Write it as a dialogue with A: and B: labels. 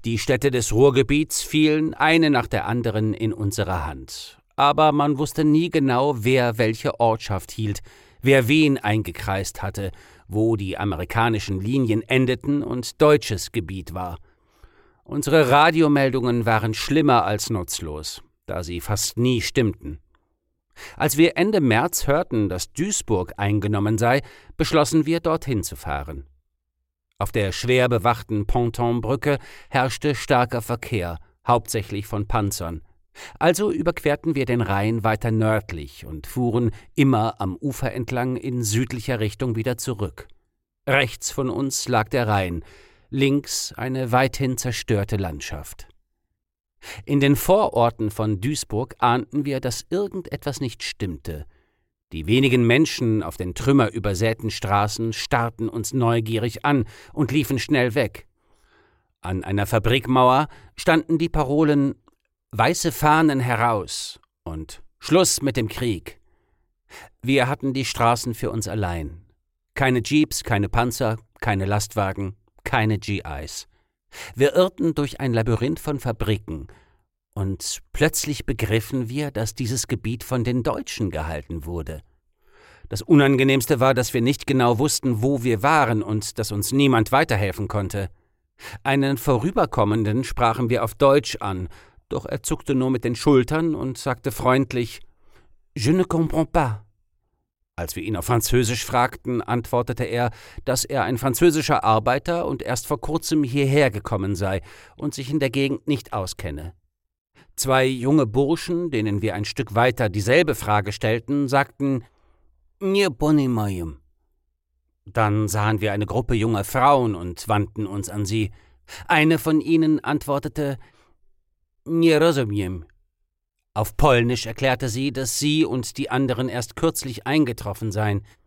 A: Die Städte des Ruhrgebiets fielen eine nach der anderen in unsere Hand. Aber man wusste nie genau, wer welche Ortschaft hielt, wer wen eingekreist hatte, wo die amerikanischen Linien endeten und deutsches Gebiet war. Unsere Radiomeldungen waren schlimmer als nutzlos, da sie fast nie stimmten. Als wir Ende März hörten, dass Duisburg eingenommen sei, beschlossen wir, dorthin zu fahren. Auf der schwer bewachten Pontonbrücke herrschte starker Verkehr, hauptsächlich von Panzern. Also überquerten wir den Rhein weiter nördlich und fuhren immer am Ufer entlang in südlicher Richtung wieder zurück. Rechts von uns lag der Rhein, links eine weithin zerstörte Landschaft. In den Vororten von Duisburg ahnten wir, dass irgendetwas nicht stimmte. Die wenigen Menschen auf den trümmerübersäten Straßen starrten uns neugierig an und liefen schnell weg. An einer Fabrikmauer standen die Parolen »Weiße Fahnen heraus« und »Schluss mit dem Krieg«. Wir hatten die Straßen für uns allein. Keine Jeeps, keine Panzer, keine Lastwagen, keine GIs. Wir irrten durch ein Labyrinth von Fabriken, und plötzlich begriffen wir, dass dieses Gebiet von den Deutschen gehalten wurde. Das Unangenehmste war, dass wir nicht genau wussten, wo wir waren und dass uns niemand weiterhelfen konnte. Einen Vorüberkommenden sprachen wir auf Deutsch an, doch er zuckte nur mit den Schultern und sagte freundlich »Je ne comprends pas«. Als wir ihn auf Französisch fragten, antwortete er, dass er ein französischer Arbeiter und erst vor kurzem hierher gekommen sei und sich in der Gegend nicht auskenne. 2 junge Burschen, denen wir ein Stück weiter dieselbe Frage stellten, sagten »Nie ponimajem«. Dann sahen wir eine Gruppe junger Frauen und wandten uns an sie. Eine von ihnen antwortete »Nie rozumiem«. Auf Polnisch erklärte sie, dass sie und die anderen erst kürzlich eingetroffen seien.